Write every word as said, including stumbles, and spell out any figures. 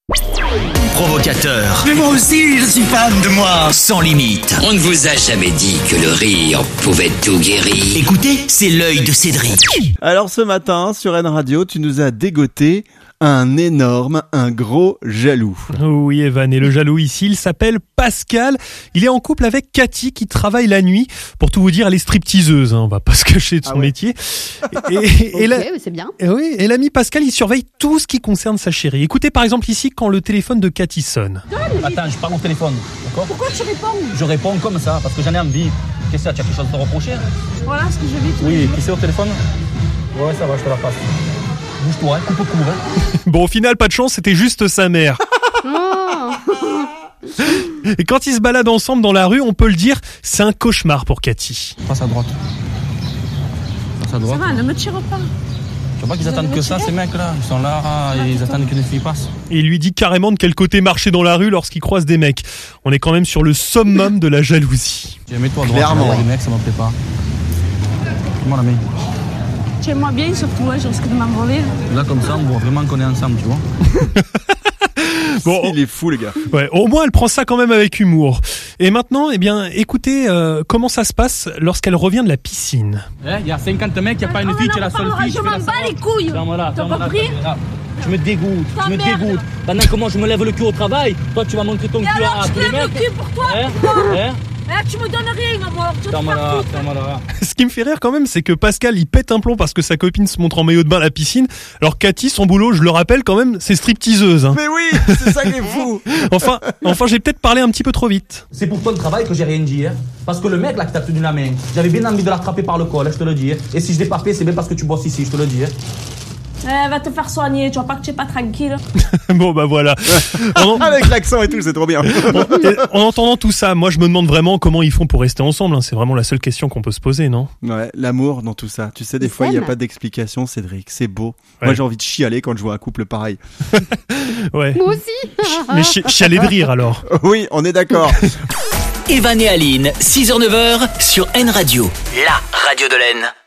Provocateur. Mais moi aussi, je suis fan de moi. Sans limite. On ne vous a jamais dit que le rire pouvait tout guérir. Écoutez, c'est l'œil de Cédric. Alors ce matin, sur N Radio, tu nous as dégoté un énorme, un gros jaloux. Oui, Evan, et le jaloux ici, il s'appelle Pascal. Il est en couple avec Cathy qui travaille la nuit. Pour tout vous dire, elle est stripteaseuse, hein, on va pas se cacher de son Ah ouais. métier. Et, Ok, et la- mais c'est bien. et oui, et l'ami Pascal, il surveille tout ce qui concerne sa chérie. Écoutez par exemple ici quand le téléphone de Cathy sonne. Attends, je parle au téléphone, d'accord? Pourquoi tu réponds? Je réponds comme ça, parce que j'en ai envie. Qu'est-ce que tu as quelque chose à te reprocher? Voilà ce que je vis tous les Oui, jours. qui c'est au téléphone? Ouais, ça va, je te la passe. Bouge-toi, hein, coupe au court, hein. Bon, au final, pas de chance, c'était juste sa mère. Et quand ils se baladent ensemble dans la rue, on peut le dire, c'est un cauchemar pour Cathy. Passe à droite. Passe à Ça droite. va, ne me tire pas. Tu vois pas qu'ils Vous attendent allez que me ça, tirer ces mecs-là? Ils sont là, et ils attendent qu'une fille passe. Et il lui dit carrément de quel côté marcher dans la rue lorsqu'il croise des mecs. On est quand même sur le summum de la jalousie. Tiens, mets-toi à droite, Clairement. là, les mecs, ça me plaît pas. Comment la mets? Tiens-moi bien, surtout, hein, je risque de m'envoler. Là, comme ça, on voit vraiment qu'on est ensemble, tu vois. Bon, Il est fou, le gars. ouais, au moins elle prend ça quand même avec humour. Et maintenant, eh bien, écoutez euh, comment ça se passe lorsqu'elle revient de la piscine. Il y a cinquante mecs, il n'y a pas une fille, tu es la seule fille. Je m'en bats les couilles. Ferme-la, T'as ferme-la, compris? ferme-la. Tu me dégoûtes, Ta tu me merde. dégoûtes. Pendant que moi je me lève le cul au travail, toi tu vas montrer ton Et cul alors, à je tous te les lève le mecs. cul pour toi, Hein? pour moi. Hein? Eh, tu me donnes rien, moi. Tu te Ferme-la, partout. ferme-la. Ce qui me fait rire quand même, c'est que Pascal, il pète un plomb parce que sa copine se montre en maillot de bain à la piscine. Alors Cathy, son boulot, je le rappelle quand même, c'est stripteaseuse. Hein. Mais oui, c'est ça qui est fou. Enfin, enfin, j'ai peut-être parlé un petit peu trop vite. C'est pour ton travail que j'ai rien dit, hein. Parce que le mec là qui t'a tenu la main, j'avais bien envie de l'attraper par le col, hein, je te le dis. Hein. Et si je l'ai pas fait, c'est bien parce que tu bosses ici, je te le dis. Hein. Eh, va te faire soigner, tu vois pas que tu es pas tranquille. Bon bah voilà. En, Avec l'accent et tout, c'est trop bien. et en entendant tout ça, moi je me demande vraiment comment ils font pour rester ensemble. Hein. C'est vraiment la seule question qu'on peut se poser, non? Ouais, l'amour dans tout ça. Tu sais, des Ils fois, il n'y a s'aiment. pas d'explication, Cédric. C'est beau. Ouais. Moi, j'ai envie de chialer quand je vois un couple pareil. Ouais. Moi aussi. Mais chi- chialer de rire alors. Oui, on est d'accord. Evan et Aline, six heures neuf heures sur N Radio. La radio de l'Aisne.